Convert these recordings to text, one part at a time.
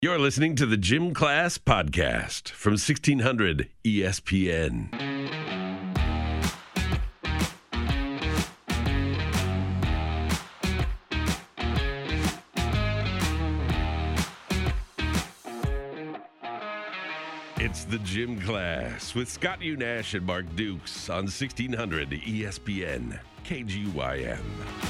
You're listening to the Gym Class Podcast from 1600 ESPN. It's the Gym Class with Scott Unash and Mark Dukes on 1600 ESPN KGYM.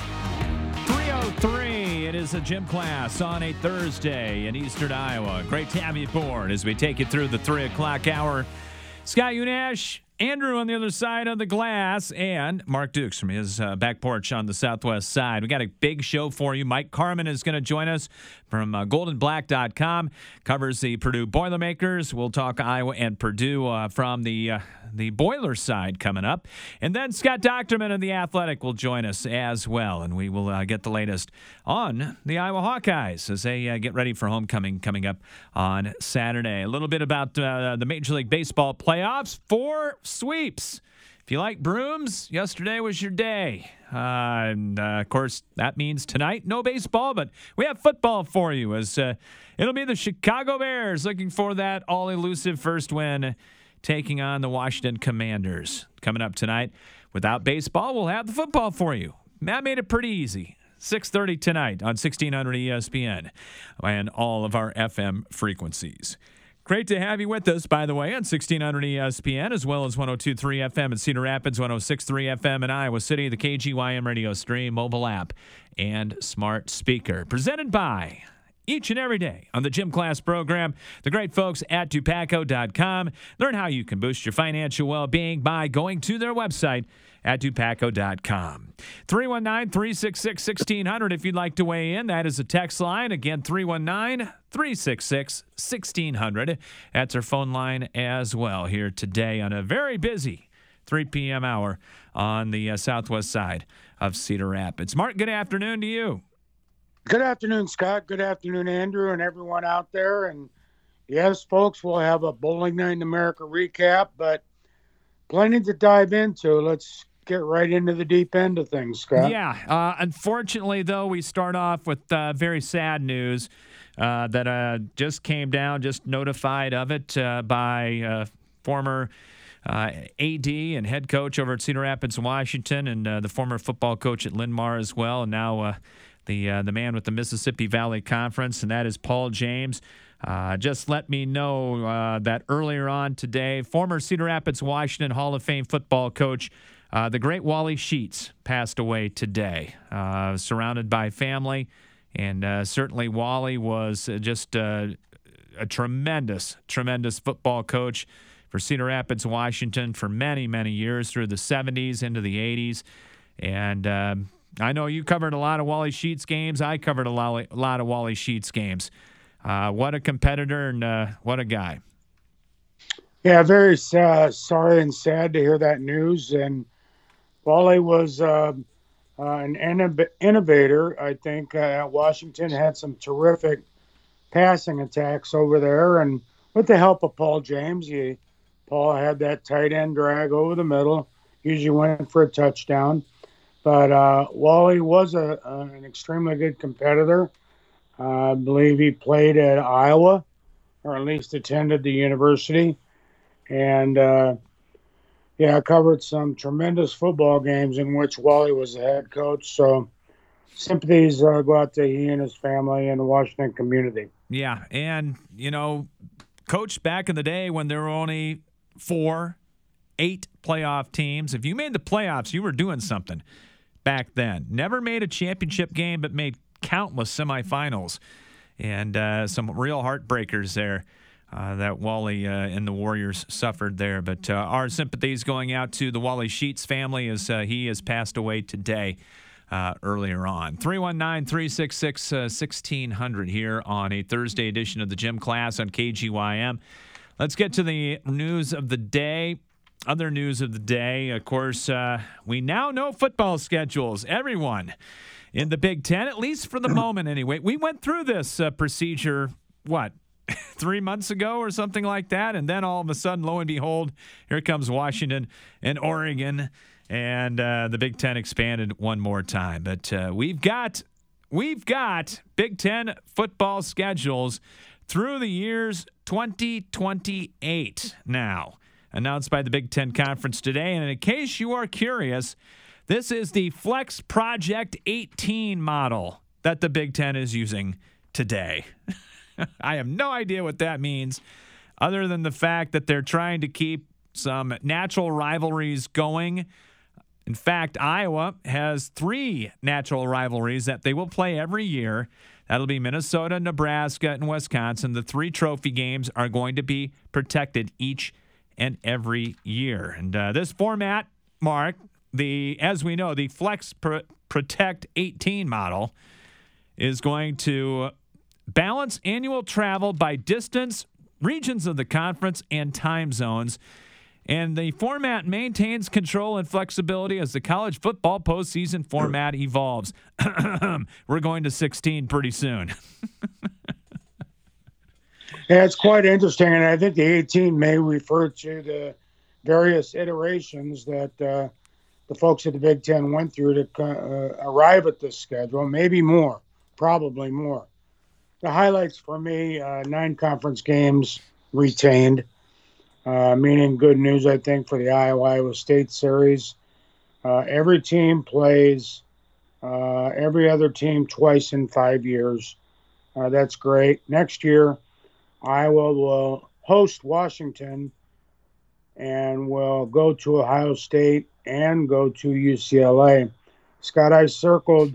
3:03. It is a Gym Class on a Thursday in Eastern Iowa. Great to have you aboard as we take you through the 3 o'clock hour. Scott Unash, Andrew on the other side of the glass, and Mark Dukes from his back porch on the southwest side. We got a big show for you. Mike Carman is going to join us from goldenblack.com. Covers the Purdue Boilermakers. We'll talk Iowa and Purdue from the Boiler side coming up. And then Scott Docterman of The Athletic will join us as well. And we will get the latest on the Iowa Hawkeyes as they get ready for homecoming coming up on Saturday. A little bit about the Major League Baseball playoffs. 4 sweeps. If you like brooms, yesterday was your day. And of course, that means tonight, no baseball, but we have football for you as it'll be the Chicago Bears looking for that all-elusive first win, taking on the Washington Commanders. Coming up tonight, without baseball, we'll have the football for you. Matt made it pretty easy. 6:30 tonight on 1600 ESPN and all of our FM frequencies. Great to have you with us, by the way, on 1600 ESPN, as well as 102.3 FM in Cedar Rapids, 106.3 FM in Iowa City, the KGYM radio stream, mobile app, and smart speaker. Presented by each and every day on the Gym Class program, the great folks at Dupaco.com. Learn how you can boost your financial well-being by going to their website at Dupaco.com. 319-366-1600 if you'd like to weigh in. That is a text line. Again, 319-366-1600. That's our phone line as well here today on a very busy 3 p.m. hour on the southwest side of Cedar Rapids. Mark, good afternoon to you. Good afternoon, Scott. Good afternoon, Andrew, and everyone out there. And yes, folks, we'll have a Bowling Night in America recap, but plenty to dive into. Let's get right into the deep end of things, Scott. Yeah. Unfortunately, though, we start off with very sad news that just came down, just notified of it by former AD and head coach over at Cedar Rapids, Washington, and the former football coach at Linn-Mar as well, and now the man with the Mississippi Valley Conference, and that is Paul James. Just let me know that earlier on today, former Cedar Rapids, Washington Hall of Fame football coach, the great Wally Sheets, passed away today, surrounded by family. And certainly Wally was just a tremendous, tremendous football coach for Cedar Rapids, Washington for many, many years through the 70s into the 80s. And I know you covered a lot of Wally Sheets games. I covered a lot of Wally Sheets games. What a competitor and what a guy. Yeah, very sorry and sad to hear that news. And Wally was an innovator, I think, at Washington. Had some terrific passing attacks over there. And with the help of Paul James, Paul had that tight end drag over the middle, usually went for a touchdown. But Wally was an extremely good competitor. I believe he played at Iowa, or at least attended the university. And, I covered some tremendous football games in which Wally was the head coach. So sympathies go out to he and his family and the Washington community. Yeah, and, coached back in the day when there were only 8 playoff teams. If you made the playoffs, you were doing something back then. Never made a championship game, but made countless semifinals. And some real heartbreakers there that Wally and the Warriors suffered there. But our sympathies going out to the Wally Sheets family as he has passed away today earlier on. 319-366-1600 here on a Thursday edition of the Gym Class on KGYM. Let's get to the news of the day. Other news of the day, of course, we now know football schedules. Everyone in the Big Ten, at least for the moment anyway. We went through this procedure, 3 months ago or something like that, and then all of a sudden, lo and behold, here comes Washington and Oregon, and the Big Ten expanded one more time. But we've got Big Ten football schedules through the years 2028 now, announced by the Big Ten Conference today. And in case you are curious, this is the Flex Project 18 model that the Big Ten is using today. I have no idea what that means, other than the fact that they're trying to keep some natural rivalries going. In fact, Iowa has 3 natural rivalries that they will play every year. That'll be Minnesota, Nebraska, and Wisconsin. The 3 trophy games are going to be protected each and every year. And this format, Mark, as we know, the Flex Protect 18 model is going to balance annual travel by distance, regions of the conference, and time zones. And the format maintains control and flexibility as the college football postseason format evolves. We're going to 16 pretty soon. Yeah, it's quite interesting, and I think the 18 may refer to the various iterations that the folks at the Big Ten went through to arrive at this schedule. Maybe more, probably more. The highlights for me, 9 conference games retained. Meaning good news, I think, for the Iowa State series. Every team plays every other team twice in 5 years. That's great. Next year, Iowa will host Washington and will go to Ohio State and go to UCLA. Scott, I circled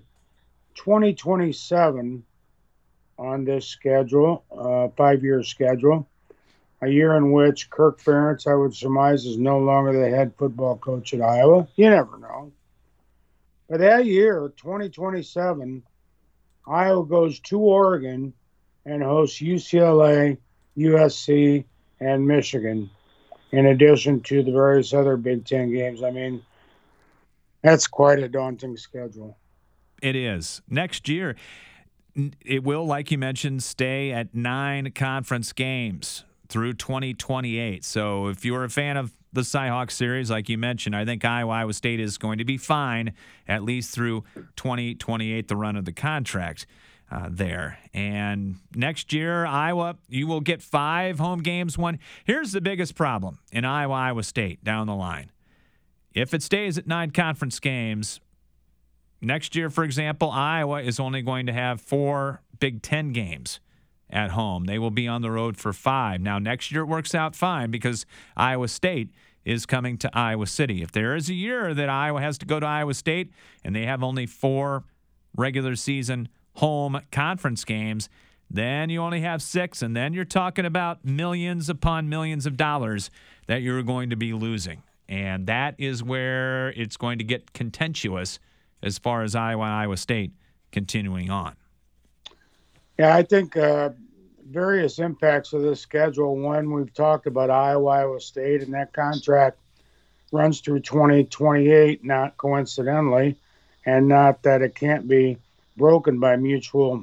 2027 on this schedule, 5-year schedule. A year in which Kirk Ferentz, I would surmise, is no longer the head football coach at Iowa. You never know. But that year, 2027, Iowa goes to Oregon and hosts UCLA, USC, and Michigan, in addition to the various other Big Ten games. I mean, that's quite a daunting schedule. It is. Next year, it will, like you mentioned, stay at 9 conference games through 2028. So if you're a fan of the Cyhawk series, like you mentioned, I think Iowa State is going to be fine at least through 2028, the run of the contract there. And next year, Iowa, you will get 5 home games. Here's the biggest problem in Iowa State down the line. If it stays at 9 conference games, next year, for example, Iowa is only going to have 4 Big Ten games at home. They will be on the road for 5. Now, next year it works out fine because Iowa State is coming to Iowa City. If there is a year that Iowa has to go to Iowa State and they have only 4 regular season home conference games, then you only have 6, and then you're talking about millions upon millions of dollars that you're going to be losing. And that is where it's going to get contentious as far as Iowa State continuing on. Yeah, I think various impacts of this schedule. One, we've talked about Iowa State, and that contract runs through 2028, not coincidentally, and not that it can't be broken by mutual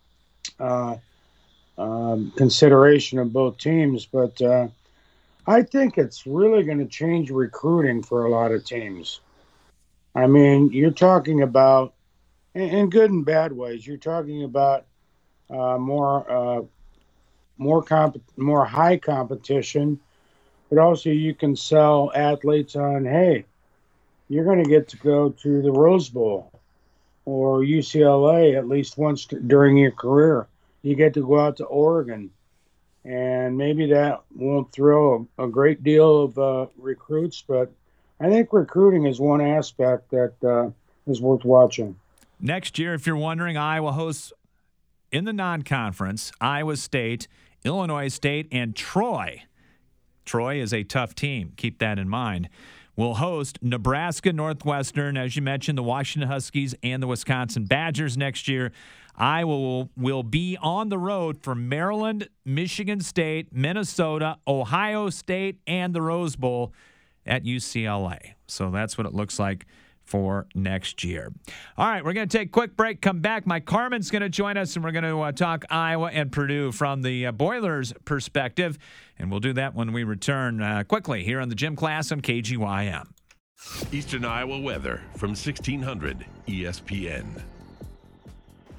consideration of both teams. But I think it's really going to change recruiting for a lot of teams. I mean, you're talking about, in good and bad ways, you're talking about more high competition, but also you can sell athletes on, hey, you're going to get to go to the Rose Bowl or UCLA at least once during your career. You get to go out to Oregon, and maybe that won't thrill a great deal of recruits, but I think recruiting is one aspect that is worth watching. Next year, if you're wondering, Iowa hosts in the non-conference, Iowa State, Illinois State, and Troy. Troy is a tough team. Keep that in mind. Will host Nebraska, Northwestern, as you mentioned, the Washington Huskies, and the Wisconsin Badgers next year. Iowa will be on the road for Maryland, Michigan State, Minnesota, Ohio State, and the Rose Bowl at UCLA. So that's what it looks like for next year. All right, we're going to take a quick break, come back. Mike Carmen's going to join us, and we're going to talk Iowa and Purdue from the Boilers' perspective, and we'll do that when we return quickly here on the Gym Class on KGYM. Eastern Iowa weather from 1600 ESPN.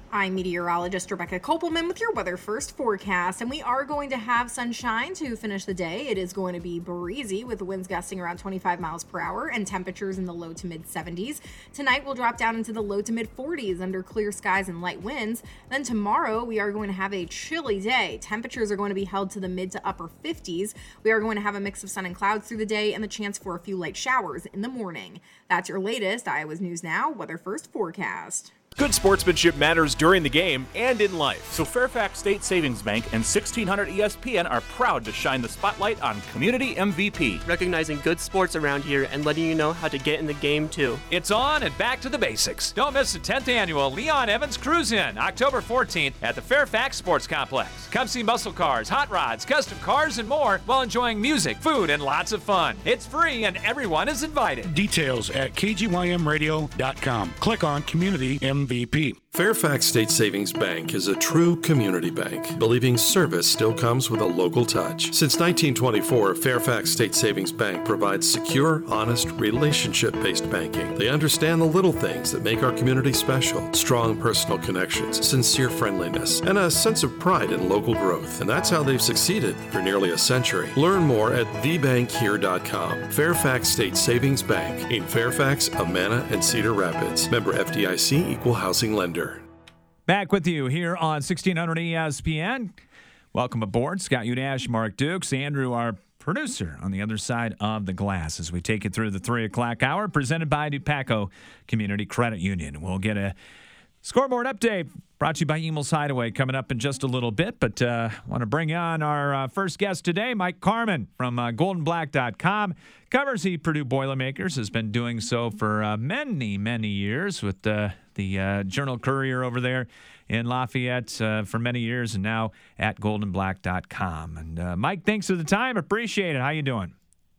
I'm meteorologist Rebecca Kopelman with your Weather First forecast, and we are going to have sunshine to finish the day. It is going to be breezy with the winds gusting around 25 miles per hour and temperatures in the low to mid 70s. Tonight we'll drop down into the low to mid 40s under clear skies and light winds. Then tomorrow we are going to have a chilly day. Temperatures are going to be held to the mid to upper 50s. We are going to have a mix of sun and clouds through the day and the chance for a few light showers in the morning. That's your latest Iowa's News Now Weather First forecast. Good sportsmanship matters during the game and in life. So Fairfax State Savings Bank and 1600 ESPN are proud to shine the spotlight on Community MVP. Recognizing good sports around here and letting you know how to get in the game too. It's on and back to the basics. Don't miss the 10th annual Leon Evans Cruise-In, October 14th at the Fairfax Sports Complex. Come see muscle cars, hot rods, custom cars, and more while enjoying music, food, and lots of fun. It's free and everyone is invited. Details at kgymradio.com. Click on Community MVP. Fairfax State Savings Bank is a true community bank, believing service still comes with a local touch. Since 1924, Fairfax State Savings Bank provides secure, honest, relationship-based banking. They understand the little things that make our community special: strong personal connections, sincere friendliness, and a sense of pride in local growth. And that's how they've succeeded for nearly a century. Learn more at thebankhere.com. Fairfax State Savings Bank in Fairfax, Amana, and Cedar Rapids. Member FDIC, Equal Housing Lender. Back with you here on 1600 ESPN. Welcome aboard. Scott Unash, Mark Dukes, Andrew, our producer, on the other side of the glass as we take it through the 3 o'clock hour, presented by Dupaco Community Credit Union. We'll get a scoreboard update brought to you by Emil's Hideaway coming up in just a little bit, but want to bring on our first guest today, Mike Carman from goldenblack.com. Covers the Purdue Boilermakers, has been doing so for many, many years with the Journal-Courier over there in Lafayette for many years, and now at goldenblack.com. And Mike, thanks for the time. Appreciate it. How you doing?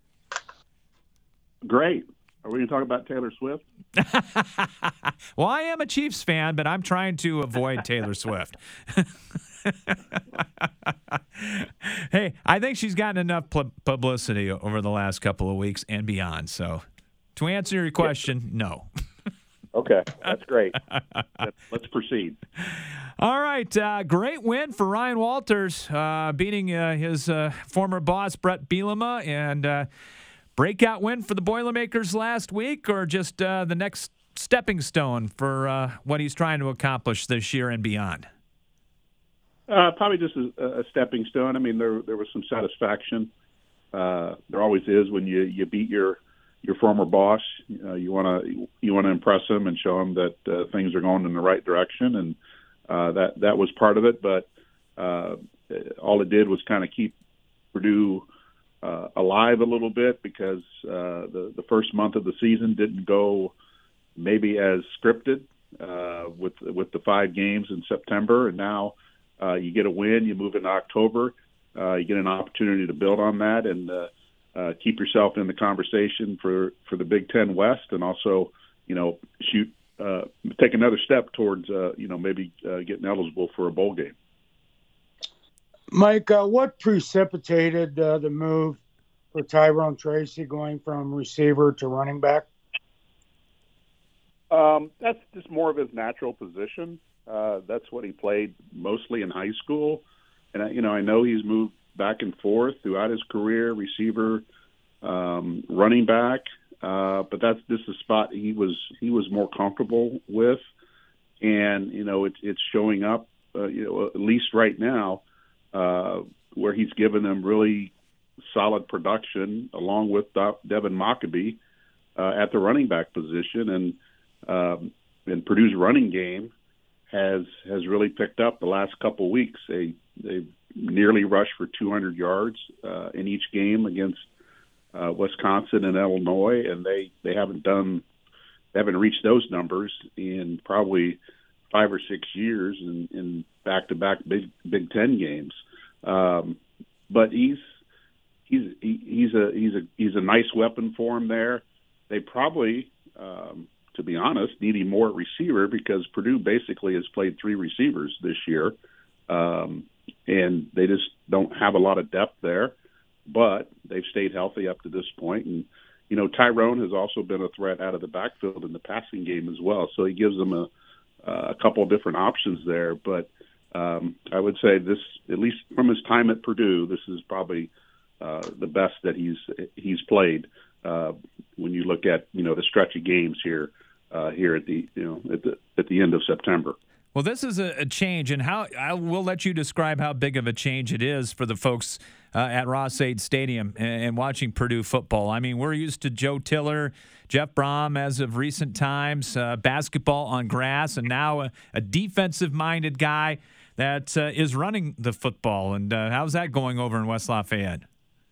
Great. Are we going to talk about Taylor Swift? Well, I am a Chiefs fan, but I'm trying to avoid Taylor Swift. Hey, I think she's gotten enough publicity over the last couple of weeks and beyond. So to answer your question, no. Okay, that's great. Let's proceed. All right, great win for Ryan Walters, beating his former boss, Brett Bielema, and breakout win for the Boilermakers last week, or just the next stepping stone for what he's trying to accomplish this year and beyond? Probably just a stepping stone. I mean, there was some satisfaction. There always is when you beat your former boss. You want to impress him and show him that things are going in the right direction, and that was part of it. But all it did was kind of keep Purdue alive a little bit, because the first month of the season didn't go maybe as scripted with the 5 games in September, and now you get a win, you move into October, you get an opportunity to build on that and keep yourself in the conversation for the Big Ten West, and also take another step towards maybe getting eligible for a bowl game. Mike, what precipitated the move for Tyrone Tracy going from receiver to running back? That's just more of his natural position. That's what he played mostly in high school. And, I know he's moved back and forth throughout his career, receiver, running back. But that's just a spot he was more comfortable with. And, it's showing up, at least right now, where he's given them really solid production along with Devin Mockabee at the running back position. And Purdue's running game has really picked up the last couple of weeks. They've nearly rushed for 200 yards in each game against Wisconsin and Illinois, and they haven't reached those numbers in probably 5 or 6 years in back-to-back Big Ten games. But he's a nice weapon for him there. They probably, to be honest, need him more at receiver, because Purdue basically has played 3 receivers this year, and they just don't have a lot of depth there. But they've stayed healthy up to this point, and Tyrone has also been a threat out of the backfield in the passing game as well. So he gives them a couple of different options there. But I would say this, at least from his time at Purdue, this is probably the best that he's played when you look at the stretch of games here at the end of September. Well, this is a change, and I will let you describe how big of a change it is for the folks at Ross-Ade Stadium and watching Purdue football. I mean, we're used to Joe Tiller, Jeff Brom as of recent times, basketball on grass, and now a defensive-minded guy that is running the football. And how's that going over in West Lafayette?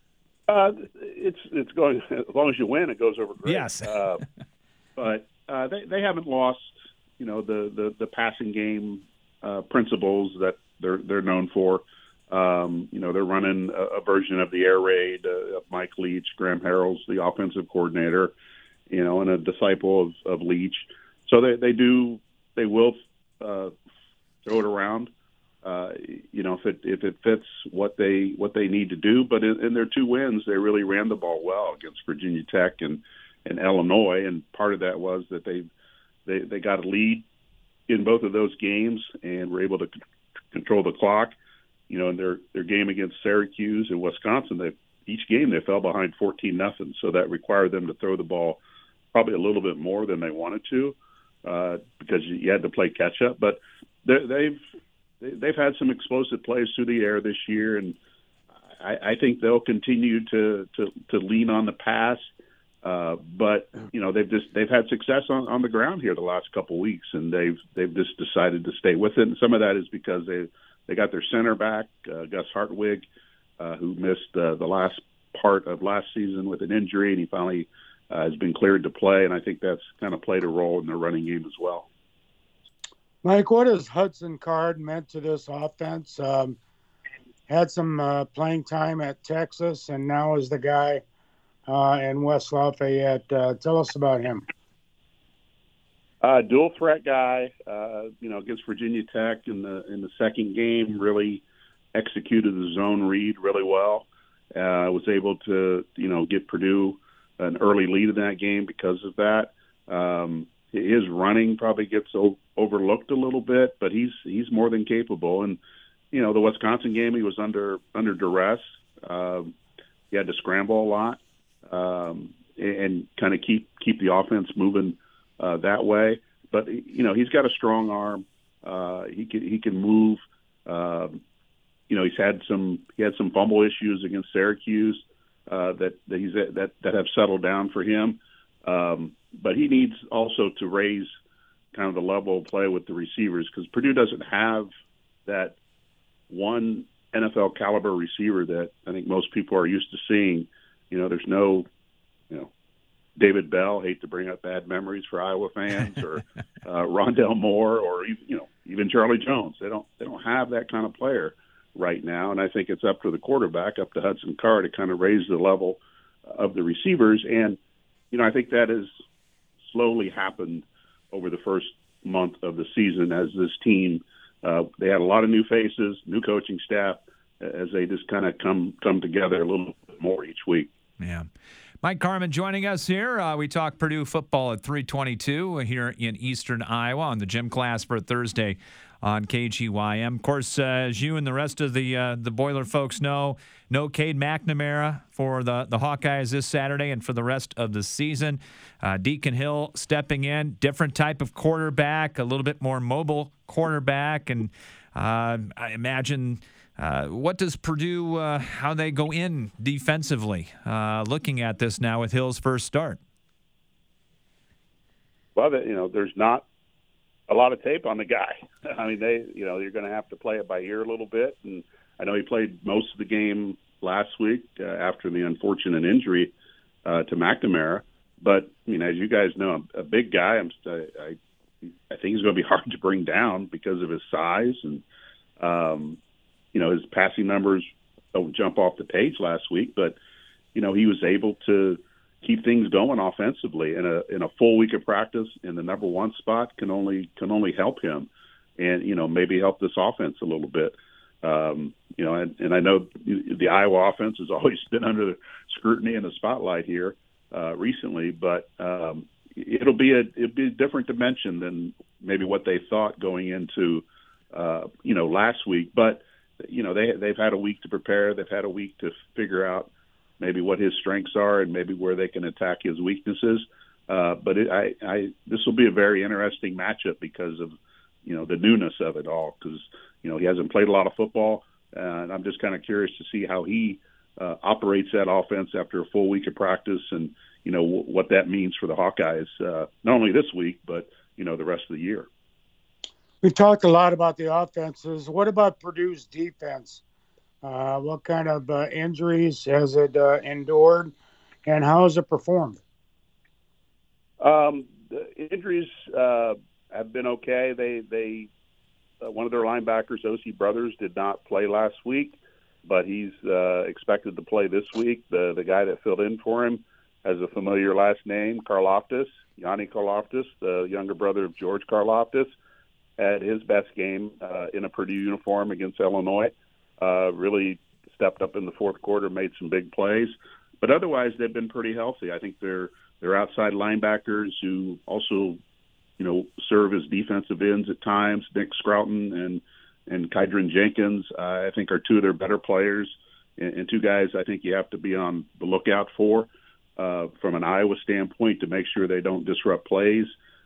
It's going, as long as you win, it goes over great. Yes. But they haven't lost, the passing game principles that they're known for. They're running a version of the air raid of Mike Leach. Graham Harrell's the offensive coordinator, and a disciple of Leach. So they will throw it around, if it fits what they need to do. But in their 2 wins, they really ran the ball well against Virginia Tech and Illinois, and part of that was that they got a lead in both of those games and were able to control the clock. In their game against Syracuse and Wisconsin, each game they fell behind 14-0, so that required them to throw the ball probably a little bit more than they wanted to because you had to play catch up. But they've had some explosive plays through the air this year, and I think they'll continue to lean on the pass. But they've had success on the ground here the last couple of weeks, and they've just decided to stay with it. And some of that is because they got their center back, Gus Hartwig, who missed the last part of last season with an injury, and he finally has been cleared to play. And I think that's kind of played a role in their running game as well. Mike, what has Hudson Card meant to this offense? Had some playing time at Texas, and now is the guy in West Lafayette. Tell us about him. Dual threat guy, against Virginia Tech in the second game, really executed the zone read really well. Was able to, get Purdue an early lead in that game because of that. His running probably gets overlooked a little bit, but he's more than capable. And, the Wisconsin game, he was under duress. He had to scramble a lot and kind of keep the offense moving that way. But he's got a strong arm. He can move. He had some fumble issues against Syracuse that have settled down for him. But he needs also to raise kind of the level of play with the receivers, because Purdue doesn't have that one NFL caliber receiver that I think most people are used to seeing. There's no, David Bell, hate to bring up bad memories for Iowa fans, or Rondell Moore, or even Charlie Jones. They don't have that kind of player right now, and I think it's up to the quarterback, up to Hudson Card, to kind of raise the level of the receivers. And I think that has slowly happened over the first month of the season as this team. They had a lot of new faces, new coaching staff, as they just kind of come together a little bit more each week. Yeah. Mike Carmin joining us here. We talk Purdue football at 3:22 here in Eastern Iowa on the gym class for Thursday on KGYM. Of course, as you and the rest of the Boiler folks know, no Cade McNamara for the Hawkeyes this Saturday and for the rest of the season. Deacon Hill stepping in, different type of quarterback, a little bit more mobile quarterback, and I imagine. What does Purdue, how they go in defensively, looking at this now with Hill's first start? Well, there's not a lot of tape on the guy. I mean, you're going to have to play it by ear a little bit. And I know he played most of the game last week after the unfortunate injury to McNamara. But, as you guys know, a big guy. I think he's going to be hard to bring down because of his size. And, his passing numbers don't jump off the page last week, but, he was able to keep things going offensively in a full week of practice in the number one spot can only help him and, maybe help this offense a little bit. And I know the Iowa offense has always been under the scrutiny and the spotlight here recently, but, it'll be a different dimension than maybe what they thought going into last week. But they've had a week to prepare. They've had a week to figure out maybe what his strengths are and maybe where they can attack his weaknesses. But this will be a very interesting matchup because of the newness of it all. Because he hasn't played a lot of football, and I'm just kind of curious to see how he operates that offense after a full week of practice, and what that means for the Hawkeyes, not only this week but the rest of the year. We talked a lot about the offenses. What about Purdue's defense? What kind of injuries has it endured, and how has it performed? The injuries have been okay. They one of their linebackers, O.C. Brothers, did not play last week, but he's expected to play this week. The guy that filled in for him has a familiar last name, Karlaftis, Yanni Karlaftis, the younger brother of George Karlaftis, had his best game in a Purdue uniform against Illinois. Really stepped up in the fourth quarter, made some big plays. But otherwise, they've been pretty healthy. I think they're outside linebackers who also, serve as defensive ends at times. Nick Scrouton and Kydron Jenkins, I think, are two of their better players, and two guys I think you have to be on the lookout for from an Iowa standpoint to make sure they don't disrupt plays.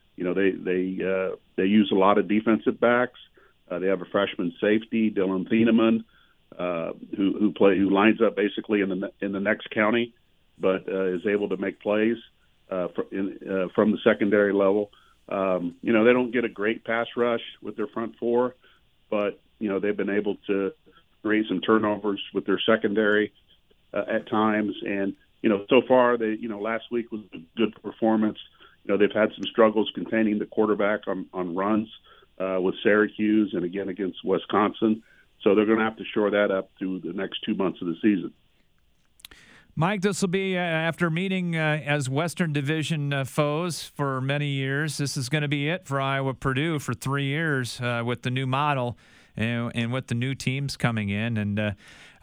They use a lot of defensive backs. They have a freshman safety, Dylan Thieneman, who lines up basically in the next county, but is able to make plays from the secondary level. They don't get a great pass rush with their front four, but they've been able to create some turnovers with their secondary at times. And so far, last week was a good performance. They've had some struggles containing the quarterback on runs with Syracuse and again against Wisconsin. So they're going to have to shore that up through the next 2 months of the season. Mike, this will be after meeting as Western Division foes for many years. This is going to be it for Iowa-Purdue for 3 years with the new model and with the new teams coming in. And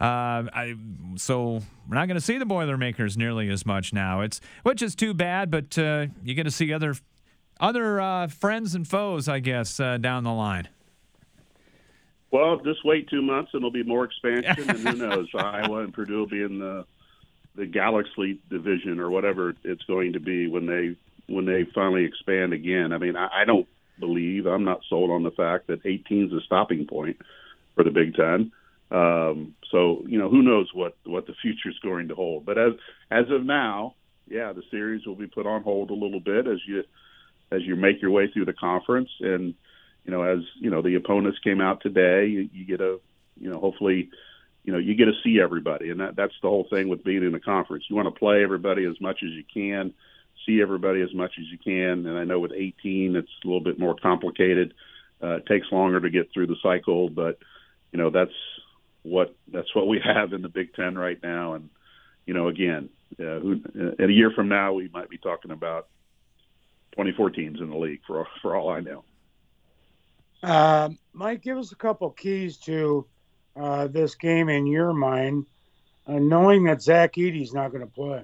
so we're not going to see the Boilermakers nearly as much now. Which is too bad, but you get to see other friends and foes, I guess, down the line. Well, just wait 2 months and there'll be more expansion, and who knows? Iowa and Purdue will be in the Galaxy division or whatever it's going to be when they finally expand again. I mean, I don't believe, I'm not sold on the fact that 18 is a stopping point for the Big Ten. So who knows what the future is going to hold. But as of now, the series will be put on hold a little bit as you make your way through the conference. And as the opponents came out today, you get hopefully you get to see everybody, and that's the whole thing with being in the conference. You want to play everybody as much as you can, see everybody as much as you can. And I know with 18, it's a little bit more complicated. It takes longer to get through the cycle, but that's what we have in the Big Ten right now. And again, in a year from now, we might be talking about 24 teams in the league for all I know. Mike, give us a couple keys to this game in your mind, knowing that Zach Edey's not going to play.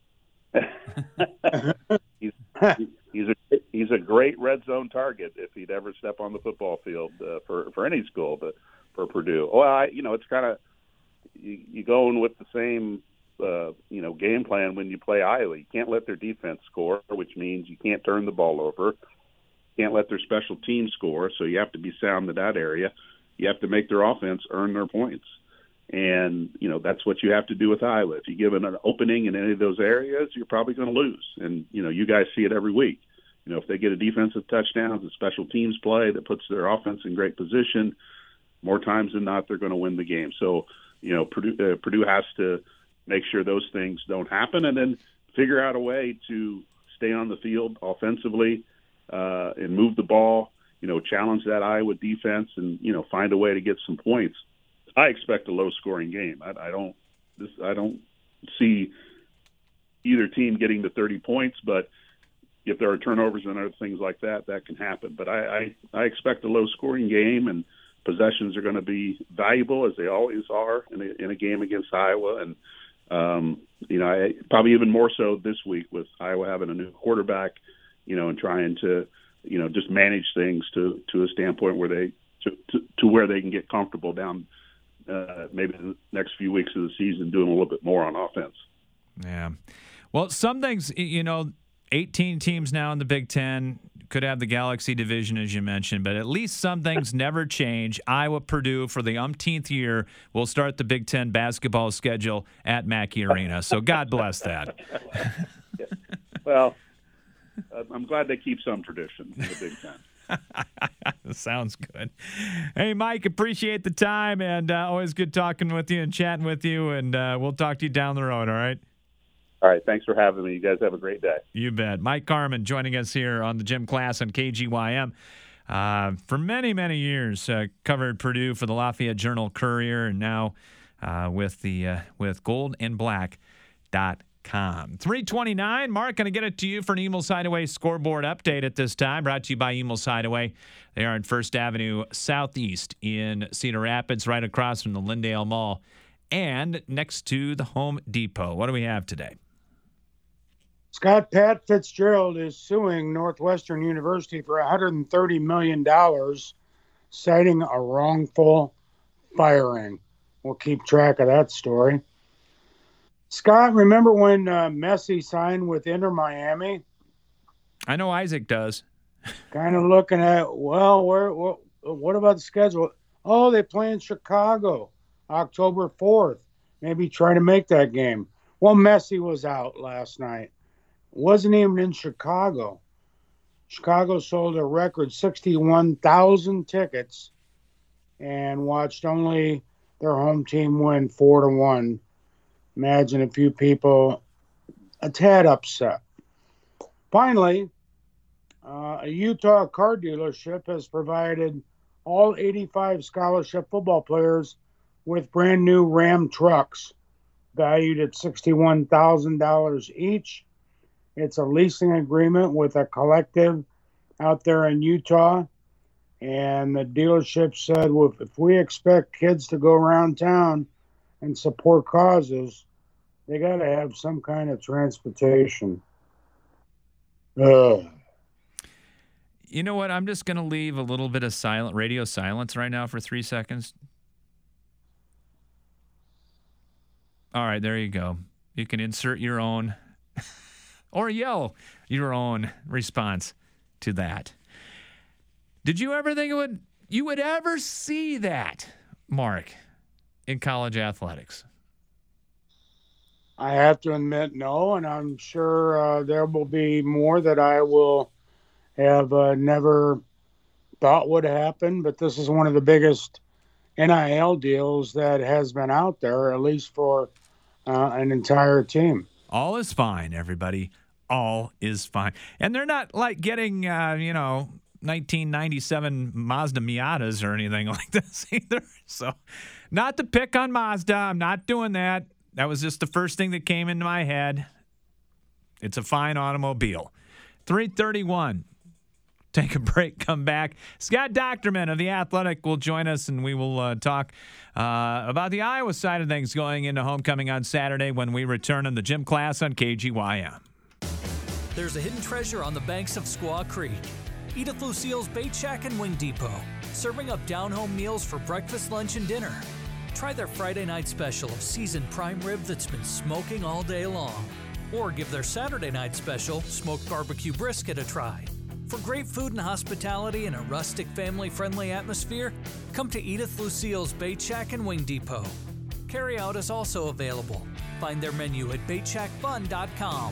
He's a great red zone target if he'd ever step on the football field for any school, but for Purdue. Well, it's kind of you going with the same game plan when you play Iowa. You can't let their defense score, which means you can't turn the ball over. You can't let their special teams score, so you have to be sound in that area. You have to make their offense earn their points. And, that's what you have to do with Iowa. If you give an opening in any of those areas, you're probably going to lose. And, you guys see it every week. If they get a defensive touchdown, a special teams play that puts their offense in great position, more times than not, they're going to win the game. So, Purdue has to make sure those things don't happen and then figure out a way to stay on the field offensively and move the ball, challenge that Iowa defense and, find a way to get some points. I expect a low-scoring game. I don't see either team getting to 30 points, but if there are turnovers and other things like that, that can happen. But I expect a low-scoring game, and possessions are going to be valuable, as they always are in a game against Iowa. And, probably even more so this week with Iowa having a new quarterback and trying to, just manage things to a standpoint where where they can get comfortable down maybe the next few weeks of the season doing a little bit more on offense. Yeah. Well, some things, 18 teams now in the Big Ten, could have the Galaxy division, as you mentioned, but at least some things never change. Iowa, Purdue, for the umpteenth year, will start the Big Ten basketball schedule at Mackey Arena. So God bless that. Yeah. Well, I'm glad they keep some tradition in the Big Ten. Sounds good. Hey, Mike, appreciate the time, and always good talking with you and chatting with you, and we'll talk to you down the road, all right? All right, thanks for having me. You guys have a great day. You bet. Mike Carmin joining us here on the Gym Class on KGYM. For many, many years, covered Purdue for the Lafayette Journal-Courier, and now with goldandblack.com. 3:29. Mark, going to get it to you for an Emil's Hideaway scoreboard update at this time. Brought to you by Emil's Hideaway. They are on First Avenue Southeast in Cedar Rapids, right across from the Lindale Mall, and next to the Home Depot. What do we have today? Scott Pat Fitzgerald is suing Northwestern University for $130 million, citing a wrongful firing. We'll keep track of that story. Scott, remember when Messi signed with Inter Miami? I know Isaac does. Kind of looking at, what about the schedule? Oh, they play in Chicago, October 4th. Maybe try to make that game. Well, Messi was out last night. Wasn't even in Chicago. Chicago sold a record 61,000 tickets and watched only their home team win 4-1. Imagine a few people a tad upset. Finally, a Utah car dealership has provided all 85 scholarship football players with brand new Ram trucks valued at $61,000 each. It's a leasing agreement with a collective out there in Utah. And the dealership said, well, if we expect kids to go around town and support causes, they got to have some kind of transportation. You know what? I'm just going to leave a little bit of radio silence right now for 3 seconds. All right, there you go. You can insert your own or yell your own response to that. Did you ever think you would ever see that, Mark, in college athletics? I have to admit no, and I'm sure there will be more that I will have never thought would happen, but this is one of the biggest NIL deals that has been out there, at least for an entire team. All is fine, everybody. All is fine. And they're not like getting, 1997 Mazda Miatas or anything like this either. So not to pick on Mazda. I'm not doing that. That was just the first thing that came into my head. It's a fine automobile. 3:31. Take a break, come back. Scott Docterman of The Athletic will join us, and we will talk about the Iowa side of things going into homecoming on Saturday when we return in the Gym Class on KGYM. There's a hidden treasure on the banks of Squaw Creek. Edith Lucille's Bait Shack and Wing Depot, serving up down-home meals for breakfast, lunch, and dinner. Try their Friday night special of seasoned prime rib that's been smoking all day long. Or give their Saturday night special, smoked barbecue brisket, a try. For great food and hospitality in a rustic, family-friendly atmosphere, come to Edith Lucille's Bait Shack and Wing Depot. Carry-out is also available. Find their menu at baitshackfun.com.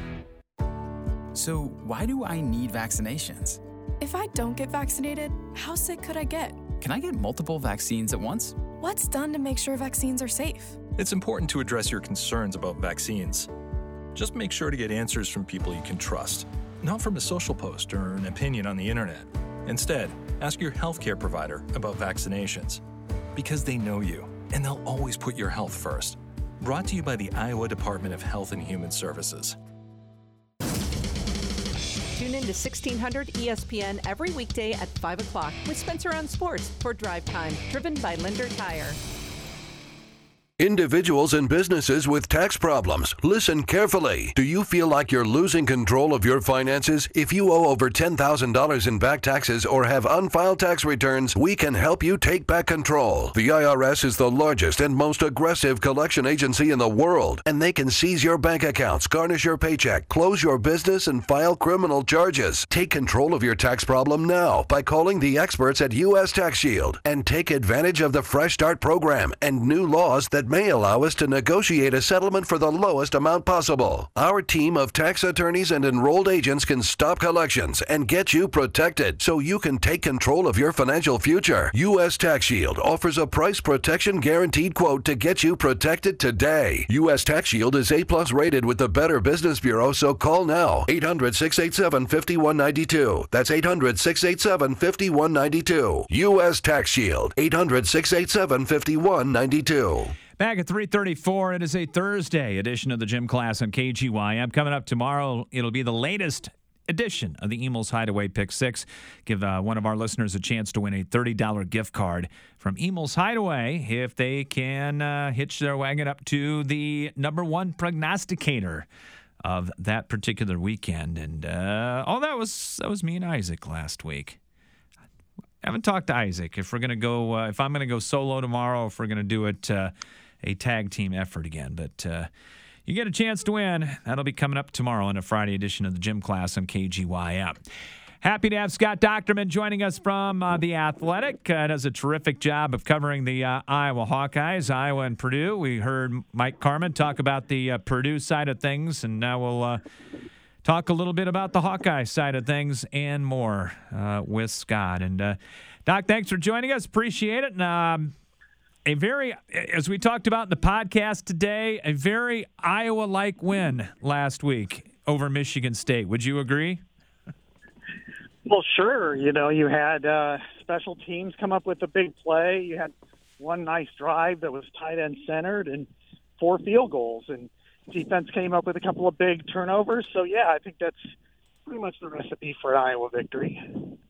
So why do I need vaccinations? If I don't get vaccinated, how sick could I get? Can I get multiple vaccines at once? What's done to make sure vaccines are safe? It's important to address your concerns about vaccines. Just make sure to get answers from people you can trust, not from a social post or an opinion on the internet. Instead, ask your healthcare provider about vaccinations, because they know you, and they'll always put your health first. Brought to you by the Iowa Department of Health and Human Services. Tune in to 1600 ESPN every weekday at 5 o'clock with Spencer on Sports for Drive Time, driven by Linder Tire. Individuals and businesses with tax problems, listen carefully. Do you feel like you're losing control of your finances? If you owe over $10,000 in back taxes or have unfiled tax returns, we can help you take back control. The IRS is the largest and most aggressive collection agency in the world, and they can seize your bank accounts, garnish your paycheck, close your business, and file criminal charges. Take control of your tax problem now by calling the experts at U.S. Tax Shield and take advantage of the Fresh Start program and new laws that may allow us to negotiate a settlement for the lowest amount possible. Our team of tax attorneys and enrolled agents can stop collections and get you protected so you can take control of your financial future. U.S. Tax Shield offers a price protection guaranteed quote to get you protected today. U.S. Tax Shield is A+ rated with the Better Business Bureau, so call now. 800-687-5192. That's 800-687-5192. U.S. Tax Shield. 800-687-5192. Back at 3:34, it is a Thursday edition of the Gym Class on KGYM. Coming up tomorrow, it'll be the latest edition of the Emil's Hideaway Pick 6. Give one of our listeners a chance to win a $30 gift card from Emil's Hideaway if they can hitch their wagon up to the number one prognosticator of that particular weekend. And that was me and Isaac last week. I haven't talked to Isaac if we're going to go if I'm going to go solo tomorrow, if we're going to do it a tag team effort again. But you get a chance to win. That'll be coming up tomorrow in a Friday edition of the Gym Class on KGYM. Happy to have Scott Dochterman joining us from The Athletic. Does a terrific job of covering the Iowa Hawkeyes, Iowa and Purdue. We heard Mike Carmen talk about the Purdue side of things, and now we'll talk a little bit about the Hawkeye side of things and more with Scott. And Doc, thanks for joining us. Appreciate it. And a very, as we talked about in the podcast today, a very Iowa-like win last week over Michigan State. Would you agree? Well, sure. You know, you had special teams come up with a big play. You had one nice drive that was tight end centered and 4 field goals. And defense came up with a couple of big turnovers. So, yeah, I think that's pretty much the recipe for an Iowa victory.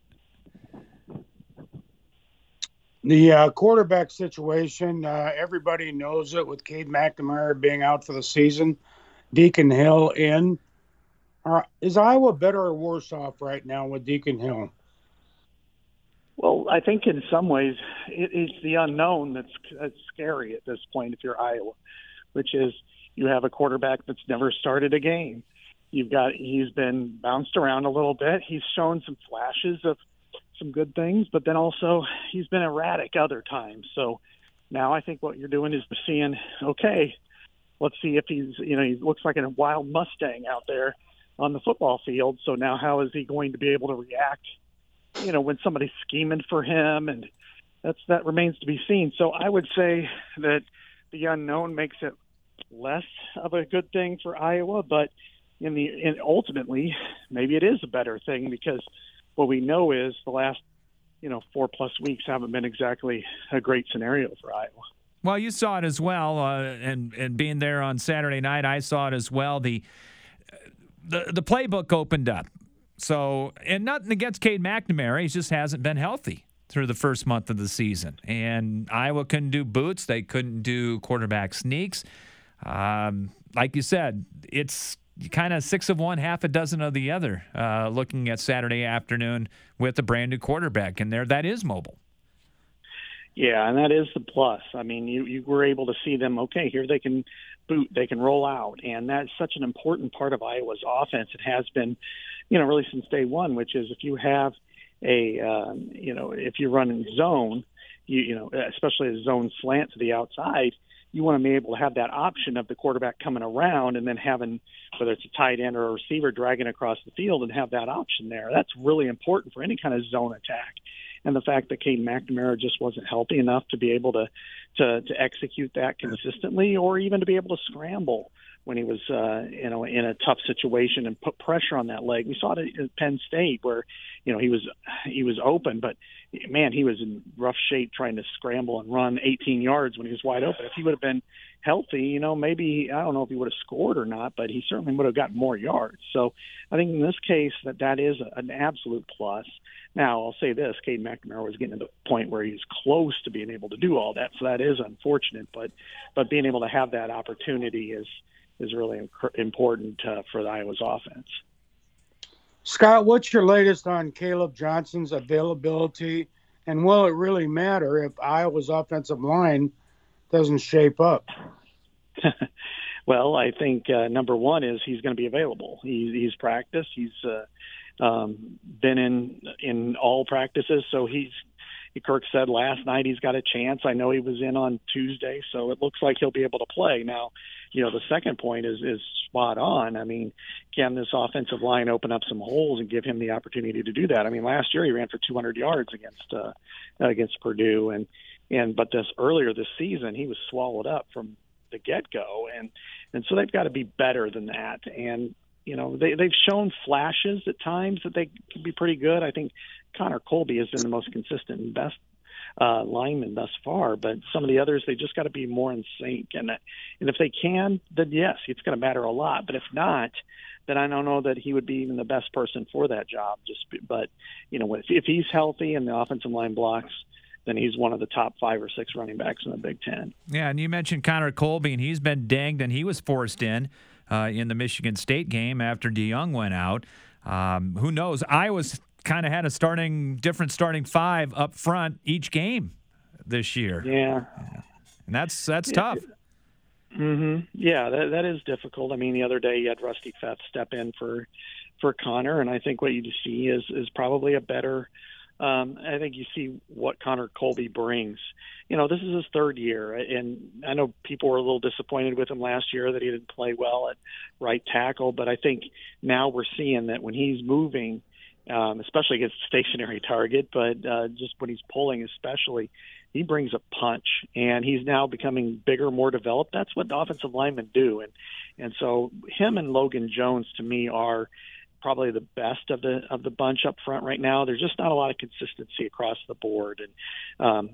The quarterback situation, everybody knows it with Cade McNamara being out for the season, Deacon Hill in. Is Iowa better or worse off right now with Deacon Hill? Well, I think in some ways it's the unknown that's scary at this point if you're Iowa, which is you have a quarterback that's never started a game. He's been bounced around a little bit. He's shown some flashes of some good things, but then also he's been erratic other times. So now I think what you're doing is seeing, okay, let's see if he looks like a wild Mustang out there on the football field. So now how is he going to be able to react, when somebody's scheming for him? And that remains to be seen. So I would say that the unknown makes it less of a good thing for Iowa, but ultimately maybe it is a better thing because what we know is the last, 4+ weeks haven't been exactly a great scenario for Iowa. Well, you saw it as well, and being there on Saturday night, I saw it as well. The playbook opened up. So, and nothing against Cade McNamara, he just hasn't been healthy through the first month of the season. And Iowa couldn't do boots, they couldn't do quarterback sneaks. Like you said, it's kind of 6 of one, half a dozen of the other, looking at Saturday afternoon with a brand new quarterback in there that is mobile. Yeah, and that is the plus. I mean, you were able to see them, okay, here they can boot, they can roll out, and that's such an important part of Iowa's offense. It has been, really since day one, which is if you have if you run in zone, especially a zone slant to the outside, you want to be able to have that option of the quarterback coming around and then having, whether it's a tight end or a receiver, dragging across the field and have that option there. That's really important for any kind of zone attack. And the fact that Cade McNamara just wasn't healthy enough to be able to execute that consistently, or even to be able to scramble when he was in a tough situation and put pressure on that leg. We saw it at Penn State where he was open, but man, he was in rough shape trying to scramble and run 18 yards when he was wide open. If he would have been healthy, maybe, I don't know if he would have scored or not, but he certainly would have gotten more yards. So I think in this case that is an absolute plus. Now, I'll say this, Cade McNamara was getting to the point where he's close to being able to do all that, so that is unfortunate, but being able to have that opportunity is really important for the Iowa's offense. Scott, what's your latest on Caleb Johnson's availability, and will it really matter if Iowa's offensive line doesn't shape up? Well, I think number one is he's going to be available. He's practiced. He's been in all practices, so Kirk said last night he's got a chance. I know he was in on Tuesday, so it looks like he'll be able to play. Now, the second point is spot on. I mean, can this offensive line open up some holes and give him the opportunity to do that? I mean, last year he ran for 200 yards against Purdue, but earlier this season he was swallowed up from the get-go, and so they've got to be better than that. And they've shown flashes at times that they can be pretty good. I think Connor Colby has been the most consistent and best lineman thus far, but some of the others, they just got to be more in sync. And if they can, then yes, it's going to matter a lot. But if not, then I don't know that he would be even the best person for that job. But if he's healthy and the offensive line blocks, then he's one of the top 5 or 6 running backs in the Big Ten. Yeah, and you mentioned Connor Colby, and he's been dinged, and he was forced in the Michigan State game after DeYoung went out. Who knows? Iowa's kind of had a different starting 5 up front each game this year. Yeah. And that's tough. Mm-hmm. Yeah, that is difficult. I mean, the other day you had Rusty Feth step in for Connor, and I think what you see is probably a better I think you see what Connor Colby brings. This is his 3rd year, and I know people were a little disappointed with him last year that he didn't play well at right tackle, but I think now we're seeing that when he's moving, especially against a stationary target, but just when he's pulling especially, he brings a punch, and he's now becoming bigger, more developed. That's what the offensive linemen do, and so him and Logan Jones, to me, are probably the best of the bunch up front right now. There's just not a lot of consistency across the board, and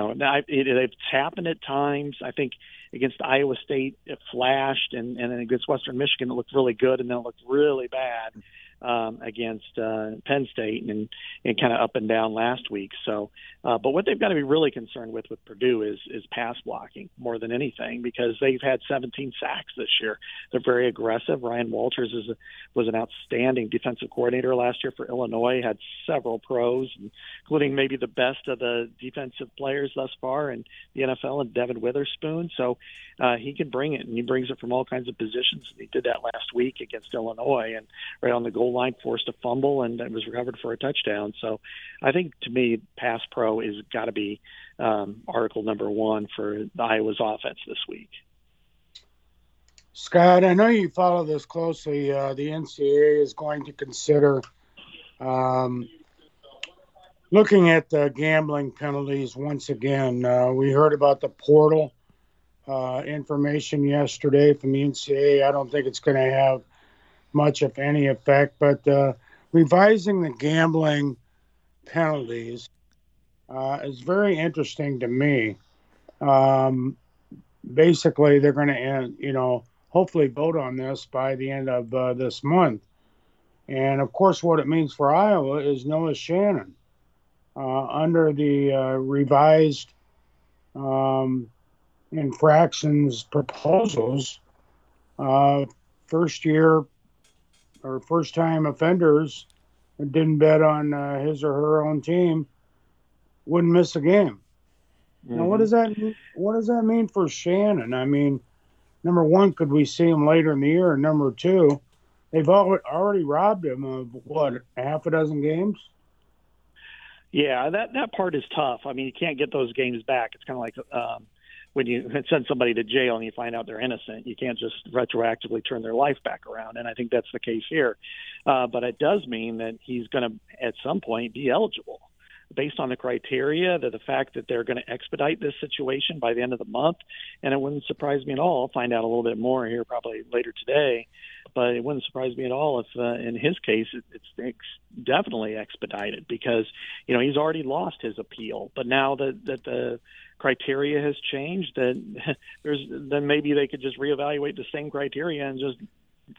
it's happened at times. I think against Iowa State it flashed, and then against Western Michigan it looked really good, and then it looked really bad against Penn State, and kind of up and down last week. So, but what they've got to be really concerned with Purdue is pass blocking more than anything, because they've had 17 sacks this year. They're very aggressive. Ryan Walters was an outstanding defensive coordinator last year for Illinois, had several pros, including maybe the best of the defensive players thus far in the NFL, and Devin Witherspoon. So he can bring it, and he brings it from all kinds of positions. He did that last week against Illinois, and right on the goal line forced a fumble and was recovered for a touchdown. So I think, to me, pass pro is got to be article number 1 for the Iowa's offense this week. Scott, I know you follow this closely. The NCAA is going to consider looking at the gambling penalties once again. We heard about the portal information yesterday from the NCAA. I don't think it's going to have much, if any, effect, but revising the gambling penalties is very interesting to me. Basically, they're going to, hopefully vote on this by the end of this month. And, of course, what it means for Iowa is Noah Shannon. Under the revised infractions proposals, first-time offenders that didn't bet on his or her own team wouldn't miss a game. Mm-hmm. Now, what does that mean? What does that mean for Shannon? I mean, number one, could we see him later in the year? And number two, they've already robbed him of half a dozen games. Yeah, that part is tough. I mean, you can't get those games back. It's kind of like when you send somebody to jail and you find out they're innocent. You can't just retroactively turn their life back around, and I think that's the case here. But it does mean that he's going to, at some point, be eligible based on the criteria, the fact that they're going to expedite this situation by the end of the month. And it wouldn't surprise me at all. I'll find out a little bit more here probably later today. But it wouldn't surprise me at all if, in his case, it's definitely expedited because, he's already lost his appeal. But now that the criteria has changed, then maybe they could just reevaluate the same criteria and just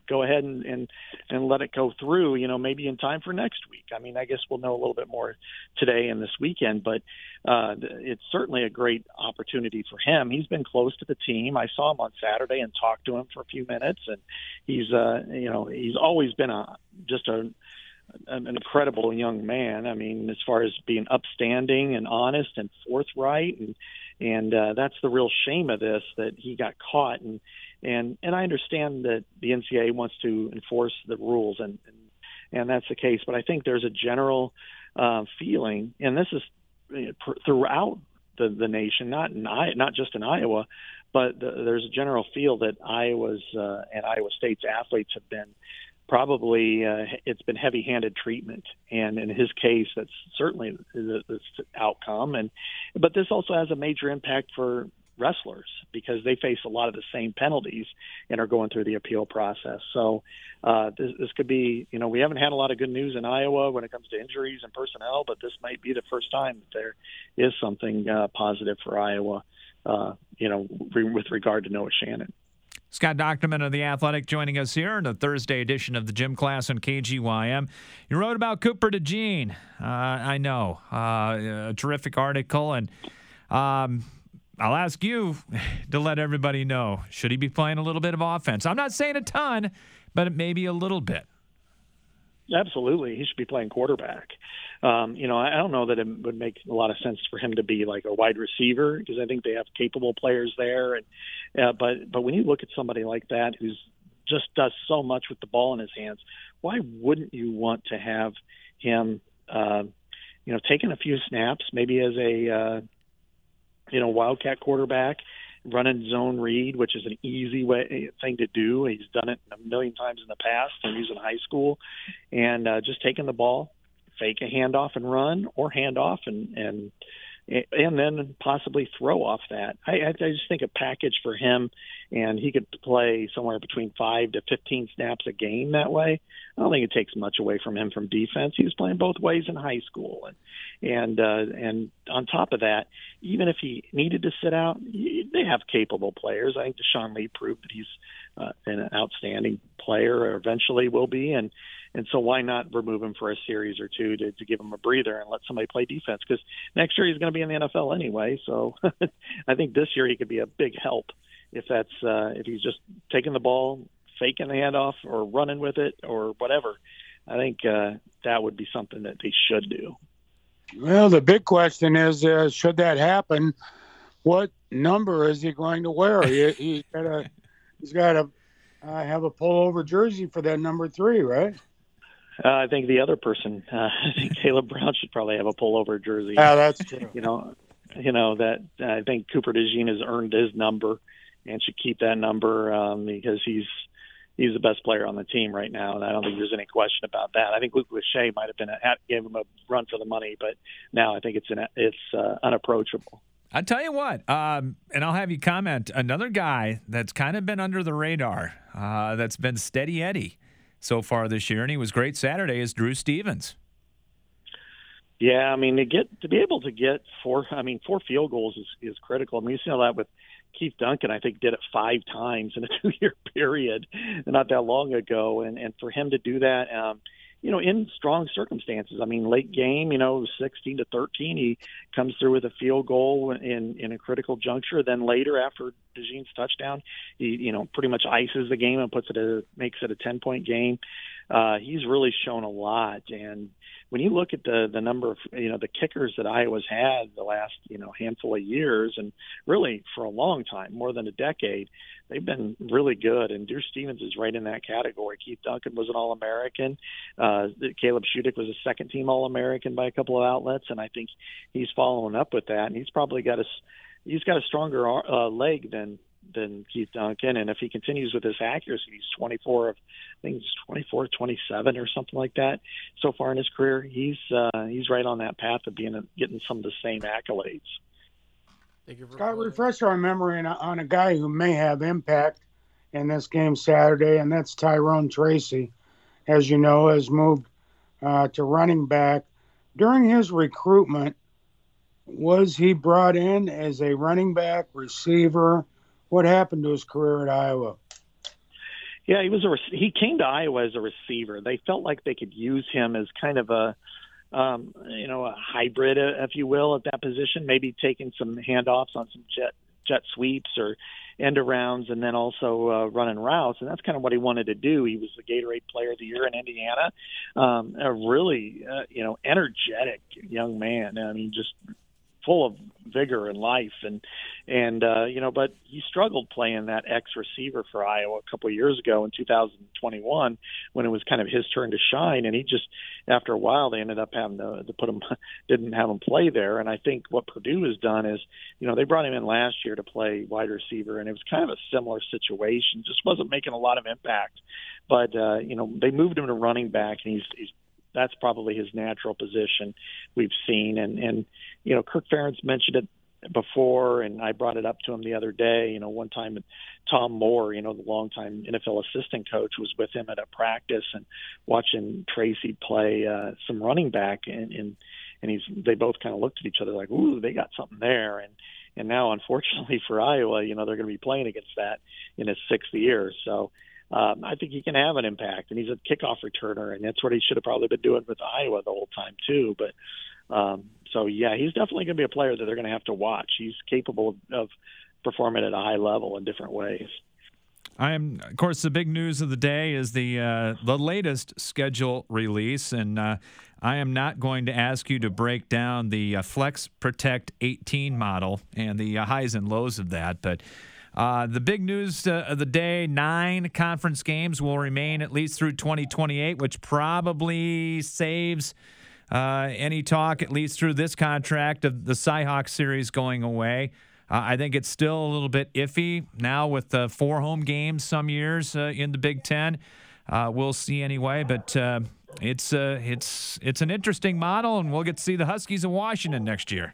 go ahead and let it go through, maybe in time for next week. I mean, I guess we'll know a little bit more today and this weekend, but it's certainly a great opportunity for him. He's been close to the team. I saw him on Saturday and talked to him for a few minutes, and he's always been an incredible young man. I mean, as far as being upstanding and honest and forthright, and that's the real shame of this, that he got caught. And I understand that the NCAA wants to enforce the rules, and that's the case. But I think there's a general feeling, and this is throughout the nation, not just in Iowa, but there's a general feel that Iowa's and Iowa State's athletes have been probably it's been heavy-handed treatment, and in his case, that's certainly the outcome. But this also has a major impact for wrestlers because they face a lot of the same penalties and are going through the appeal process. So this could be, we haven't had a lot of good news in Iowa when it comes to injuries and personnel, but this might be the first time that there is something positive for Iowa, with regard to Noah Shannon. Scott Dochterman of The Athletic joining us here in the Thursday edition of the Gym Class on KGYM. You wrote about Cooper DeJean. I know. A terrific article. And I'll ask you to let everybody know, should he be playing a little bit of offense? I'm not saying a ton, but maybe a little bit. Absolutely. He should be playing quarterback. I don't know that it would make a lot of sense for him to be like a wide receiver because I think they have capable players there. And but when you look at somebody like that who's just does so much with the ball in his hands, why wouldn't you want to have him, taking a few snaps, maybe as a, wildcat quarterback, running zone read, which is an easy thing to do. He's done it a million times in the past when he was in high school, and just taking the ball, fake a handoff and run, or hand off and then possibly throw off that. I just think a package for him, and he could play somewhere between 5 to 15 snaps a game that way. I don't think it takes much away from him from defense. He was playing both ways in high school, and on top of that, even if he needed to sit out, they have capable players. I think Deshaun Lee proved that he's an outstanding player, or eventually will be, and so why not remove him for a series or two to give him a breather and let somebody play defense? Because next year he's going to be in the NFL anyway. So I think this year he could be a big help if he's just taking the ball, faking the handoff, or running with it, or whatever. I think that would be something that they should do. Well, the big question is, should that happen, what number is he going to wear? He's got to have a pullover jersey for that number 3, right? I think the other person, I think Caleb Brown should probably have a pullover jersey. Yeah, that's true. That I think Cooper DeJean has earned his number and should keep that number because he's the best player on the team right now, and I don't think there's any question about that. I think Luke Lachey might have gave him a run for the money, but now I think it's unapproachable. I'll tell you what, and I'll have you comment, another guy that's kind of been under the radar, that's been steady Eddie so far this year, and he was great Saturday, is Drew Stevens. Yeah, I mean, to be able to get 4 field goals is critical. I mean, you see that with Keith Duncan, I think, did it 5 times in a 2-year period not that long ago. And for him to do that, in strong circumstances, I mean, late game, 16-13, he comes through with a field goal in a critical juncture. Then later, after DeJean's touchdown, he, pretty much ices the game and makes it a 10-point game. He's really shown a lot. And when you look at the number of, the kickers that Iowa's had the last, handful of years, and really for a long time, more than a decade, they've been really good. And Drew Stevens is right in that category. Keith Duncan was an All-American. Caleb Shudik was a second-team All-American by a couple of outlets, and I think he's following up with that. And he's probably got a stronger leg than Keith Duncan, and if he continues with his accuracy, he's 24 of 27 or something like that so far in his career. He's right on that path of getting some of the same accolades. Scott, refresh our memory on a guy who may have impact in this game Saturday, and that's Tyrone Tracy. As you know, has moved to running back. During his recruitment, was he brought in as a running back, receiver? What happened to his career at Iowa? Yeah, he came to Iowa as a receiver. They felt like they could use him as kind of a hybrid, if you will, at that position, maybe taking some handoffs on some jet sweeps or end arounds, and then also running routes. And that's kind of what he wanted to do. He was the Gatorade Player of the Year in Indiana. A really, energetic young man. I mean, just full of vigor and life, but he struggled playing that X receiver for Iowa a couple of years ago in 2021 when it was kind of his turn to shine, and he just, after a while, they ended up having to put him, didn't have him play there. And I think what Purdue has done is, they brought him in last year to play wide receiver, and it was kind of a similar situation, just wasn't making a lot of impact, but they moved him to running back, and he's that's probably his natural position we've seen. And Kirk Ferentz mentioned it before, and I brought it up to him the other day. One time Tom Moore, the longtime NFL assistant coach, was with him at a practice and watching Tracy play some running back, and they both kind of looked at each other like, ooh, they got something there. And now, unfortunately for Iowa, they're going to be playing against that in his sixth year. So I think he can have an impact, and he's a kickoff returner, and that's what he should have probably been doing with Iowa the whole time too. But he's definitely going to be a player that they're going to have to watch. He's capable of performing at a high level in different ways. Of course, the big news of the day is the latest schedule release, and I am not going to ask you to break down the Flex Protect 18 model and the highs and lows of that, but the big news of the day, 9 conference games will remain at least through 2028, which probably saves any talk, at least through this contract, of the Cyhawk series going away. I think it's still a little bit iffy now with 4 home games some years in the Big Ten. We'll see anyway, but it's an interesting model, and we'll get to see the Huskies of Washington next year.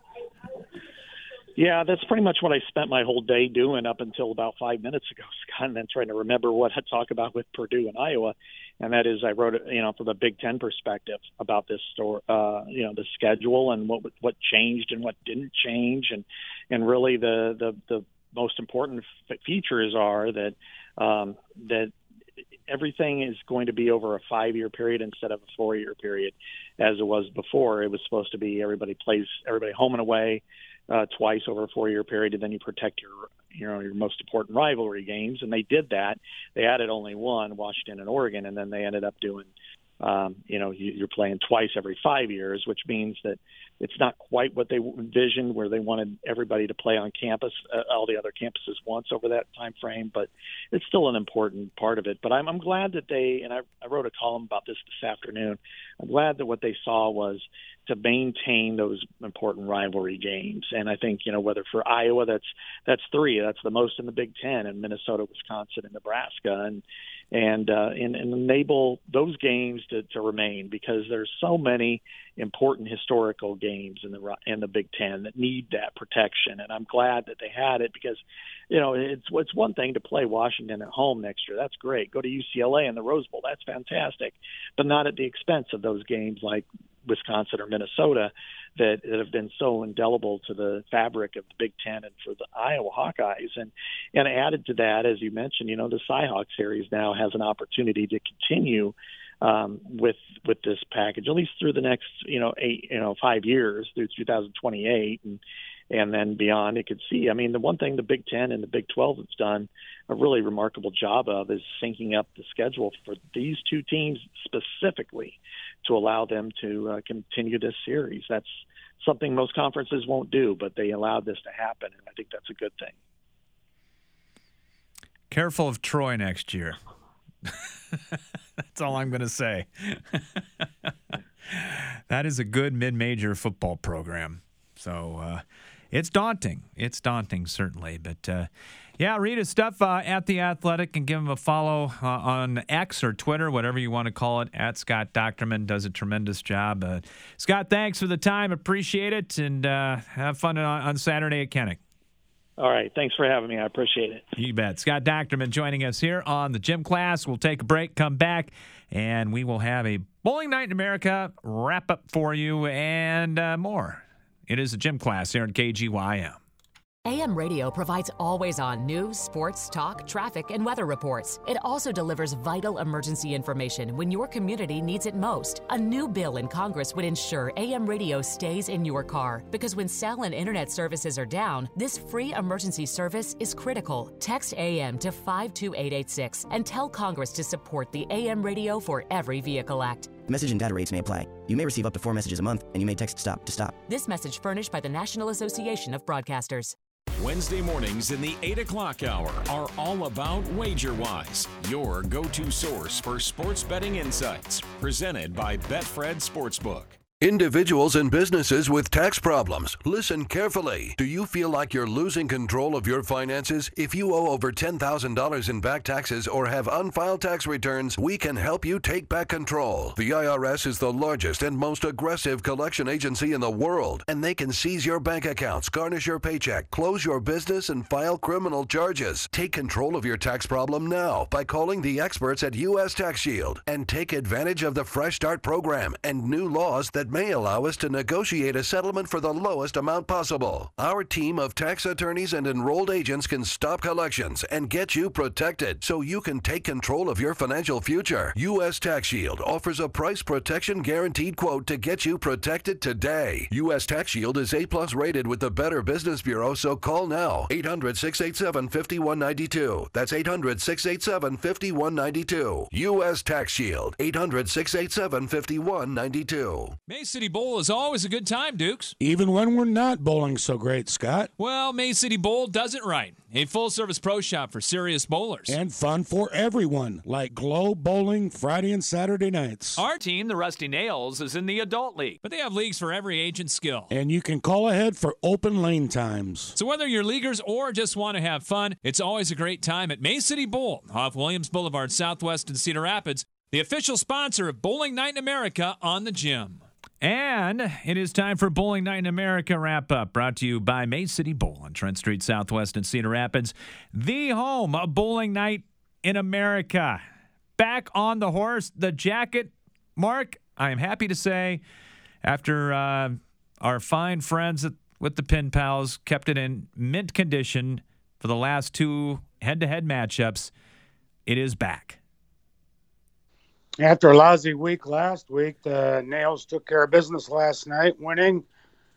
Yeah, that's pretty much what I spent my whole day doing up until about 5 minutes ago, Scott, and then trying to remember what I talk about with Purdue and Iowa. And that is, I wrote it, from a Big Ten perspective about this story, the schedule and what changed and what didn't change, and really the most important features are that everything is going to be over a 5-year period instead of a 4-year period, as it was before. It was supposed to be everybody plays home and away twice over a 4-year period, and then you protect your most important rivalry games. And they did that. They added only one, Washington and Oregon, and then they ended up doing, you're playing twice every 5 years, which means that it's not quite what they envisioned, where they wanted everybody to play on campus, all the other campuses once over that time frame. But it's still an important part of it. But I'm glad that I wrote a column about this afternoon. I'm glad that what they saw was to maintain those important rivalry games. And I think, whether for Iowa, that's 3, that's the most in the Big Ten, and Minnesota, Wisconsin, and Nebraska, and enable those games to remain, because there's so many important historical games in the Big Ten that need that protection. And I'm glad that they had it, because, it's one thing to play Washington at home next year. That's great. Go to UCLA in the Rose Bowl. That's fantastic, but not at the expense of those games like Wisconsin or Minnesota that have been so indelible to the fabric of the Big Ten and for the Iowa Hawkeyes. And added to that, as you mentioned, the Cyhawk series now has an opportunity to continue with this package, at least through the next 5 years, through 2028, and then beyond. It could see. I mean, the one thing the Big Ten and the Big 12 has done a really remarkable job of is syncing up the schedule for these two teams specifically to allow them to continue this series. That's something most conferences won't do, but they allowed this to happen, and I think that's a good thing. Careful of Troy next year. That's all I'm going to say. That is a good mid-major football program. So it's daunting. It's daunting, certainly. But, read his stuff at The Athletic and give him a follow on X or Twitter, whatever you want to call it, at Scott Docterman. Does a tremendous job. Scott, thanks for the time. Appreciate it. And have fun on Saturday at Kenneck. All right. Thanks for having me. I appreciate it. You bet. Scott Docterman joining us here on the Gym Class. We'll take a break, come back, and we will have a Bowling Night in America wrap up for you and more. It is a Gym Class here on KGYM. AM radio provides always-on news, sports, talk, traffic, and weather reports. It also delivers vital emergency information when your community needs it most. A new bill in Congress would ensure AM radio stays in your car, because when cell and internet services are down, this free emergency service is critical. Text AM to 52886 and tell Congress to support the AM Radio for Every Vehicle Act. Message and data rates may apply. You may receive up to 4 messages a month, and you may text STOP to stop. This message furnished by the National Association of Broadcasters. Wednesday mornings in the 8 o'clock hour are all about WagerWise, your go-to source for sports betting insights. Presented by Betfred Sportsbook. Individuals and businesses with tax problems, listen carefully. Do you feel like you're losing control of your finances? If you owe over $10,000 in back taxes or have unfiled tax returns, we can help you take back control. The IRS is the largest and most aggressive collection agency in the world, and they can seize your bank accounts, garnish your paycheck, close your business, and file criminal charges. Take control of your tax problem now by calling the experts at U.S. Tax Shield and take advantage of the Fresh Start program and new laws that may allow us to negotiate a settlement for the lowest amount possible. Our team of tax attorneys and enrolled agents can stop collections and get you protected so you can take control of your financial future. U.S. Tax Shield offers a price protection guaranteed quote to get you protected today. U.S. Tax Shield is A+ rated with the Better Business Bureau, so call now. 800-687-5192. That's 800-687-5192. U.S. Tax Shield. 800-687-5192. May City Bowl is always a good time, Dukes. Even when we're not bowling so great, Scott. Well, May City Bowl does it right. A full-service pro shop for serious bowlers. And fun for everyone, like Globe Bowling Friday and Saturday nights. Our team, the Rusty Nails, is in the adult league, but they have leagues for every age and skill. And you can call ahead for open lane times. So whether you're leaguers or just want to have fun, it's always a great time at May City Bowl off Williams Boulevard Southwest in Cedar Rapids, the official sponsor of Bowling Night in America on the Gym. And it is time for Bowling Night in America wrap-up, brought to you by May City Bowl on Trent Street Southwest in Cedar Rapids, the home of Bowling Night in America. Back on the horse, the jacket. Mark, I am happy to say, after our fine friends with the Pin Pals kept it in mint condition for the last 2 head-to-head matchups, it is back. After a lousy week last week, the Nails took care of business last night, winning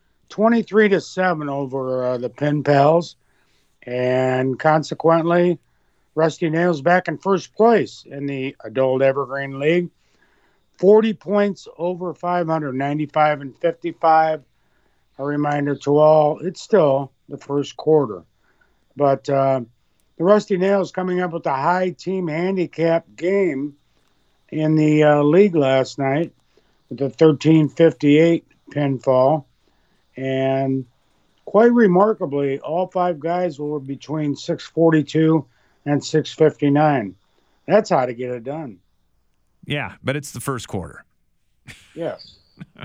23-7 over the Pin Pals. And consequently, Rusty Nails back in first place in the Adult Evergreen League. 40 points over 500, 95 and 55. A reminder to all, it's still the first quarter. But the Rusty Nails coming up with a high team handicap game in the league last night with a 13:58 pinfall. And quite remarkably, all 5 guys were between 6:42 and 6:59. That's how to get it done. Yeah, but it's the first quarter. Yes.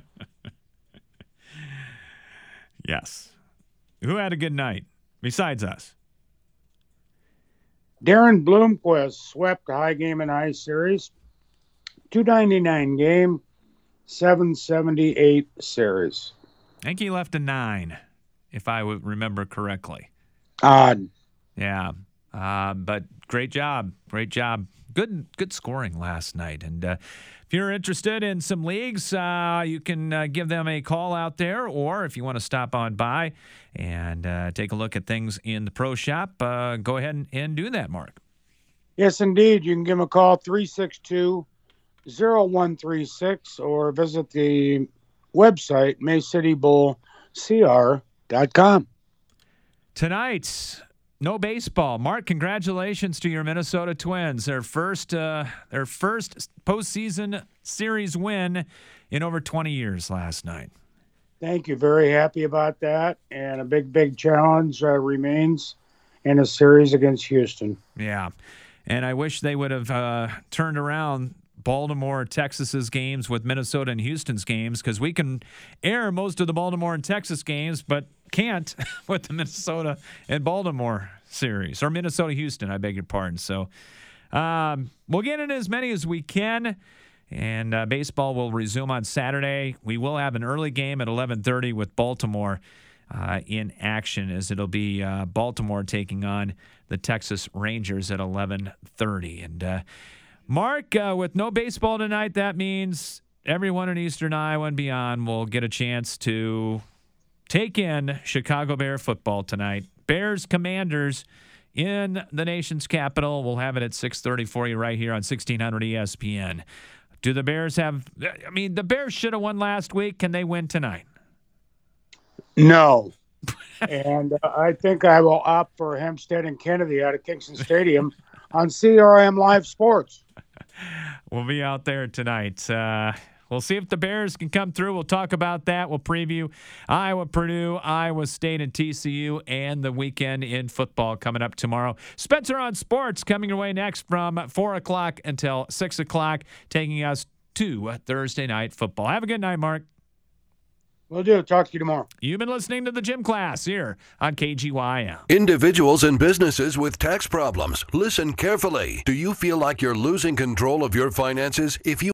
Yes. Who had a good night besides us? Darren Bloomquist swept the High Game and Ice Series. 299 game, 778 series. I think he left a 9, if I would remember correctly. Odd. Yeah. But great job. Great job. Good scoring last night. And if you're interested in some leagues, you can give them a call out there, or if you want to stop on by and take a look at things in the pro shop, go ahead and do that, Mark. Yes, indeed. You can give them a call, 362-0136, or visit the website, MayCityBowlCR.com. Tonight, no baseball. Mark, congratulations to your Minnesota Twins. Their first postseason series win in over 20 years last night. Thank you. Very happy about that. And a big challenge remains in a series against Houston. Yeah. And I wish they would have turned around Baltimore, Texas's games with Minnesota and Houston's games, because we can air most of the Baltimore and Texas games, but can't with the Minnesota and Baltimore series, or Minnesota-Houston, I beg your pardon. So we'll get in as many as we can, and baseball will resume on Saturday. We will have an early game at 11:30 with Baltimore in action, as it'll be Baltimore taking on the Texas Rangers at 11:30. And Mark, with no baseball tonight, that means everyone in Eastern Iowa and beyond will get a chance to take in Chicago Bear football tonight. Bears Commanders in the nation's capital. We'll have it at 6:30 for you right here on 1600 ESPN. Do the Bears have – the Bears should have won last week. Can they win tonight? No. And I think I will opt for Hempstead and Kennedy out of Kingston Stadium on CRM Live Sports. We'll be out there tonight. We'll see if the Bears can come through. We'll talk about that. We'll preview Iowa, Purdue, Iowa State, and TCU, and the weekend in football coming up tomorrow. Spencer on Sports coming your way next from 4 o'clock until 6 o'clock, taking us to Thursday night football. Have a good night, Mark. Will do. Talk to you tomorrow. You've been listening to the Gym Class here on KGYM. Individuals and businesses with tax problems, listen carefully. Do you feel like you're losing control of your finances? If you